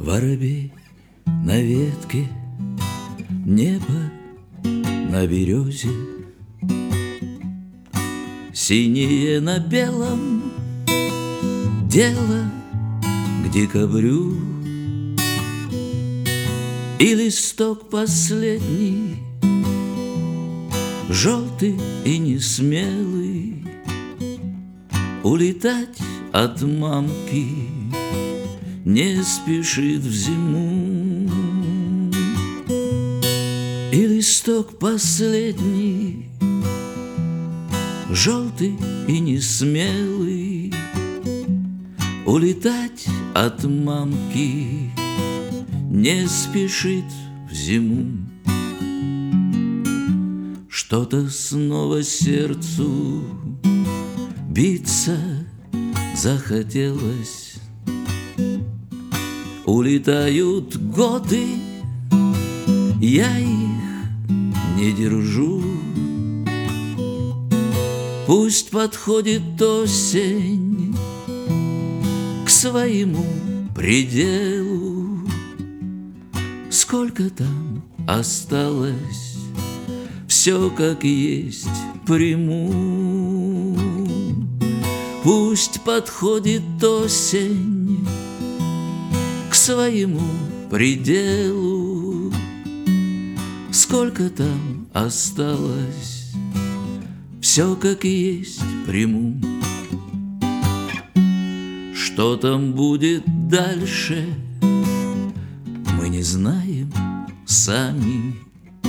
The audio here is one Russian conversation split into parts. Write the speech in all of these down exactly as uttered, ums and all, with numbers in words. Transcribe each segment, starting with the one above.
Воробей на ветке, небо на березе, синее на белом, дело к декабрю. И листок последний, желтый и несмелый, улетать от мамки не спешит в зиму. И листок последний, желтый и несмелый, улетать от мамки не спешит в зиму. Что-то снова сердцу биться захотелось. Улетают годы, я их не держу. Пусть подходит осень к своему пределу. Сколько там осталось, все как есть приму. Пусть подходит осень к своему пределу. Сколько там осталось, все как есть приму. Что там будет дальше, мы не знаем сами.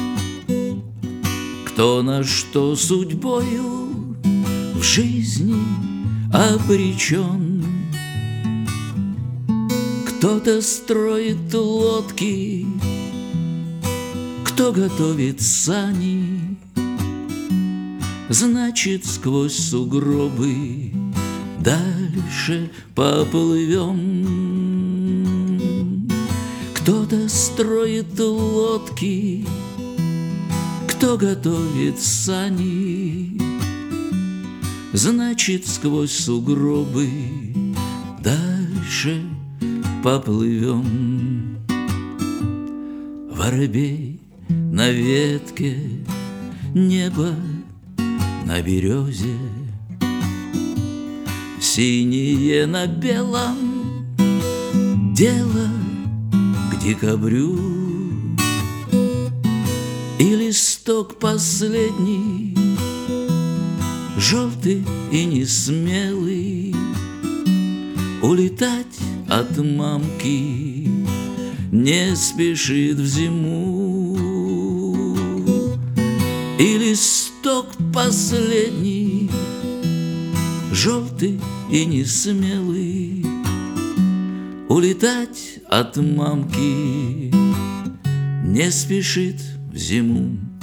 Кто на что судьбою в жизни обречен. Кто-то строит лодки, кто готовит сани. Значит, сквозь сугробы дальше поплывем. Кто-то строит лодки, кто готовит сани. Значит, сквозь сугробы дальше поплывем. Воробей на ветке, небо на березе, синее на белом, дело к декабрю. И листок последний, желтый и несмелый, улетать от мамки не спешит в зиму. И листок последний, желтый и несмелый, улетать от мамки не спешит в зиму.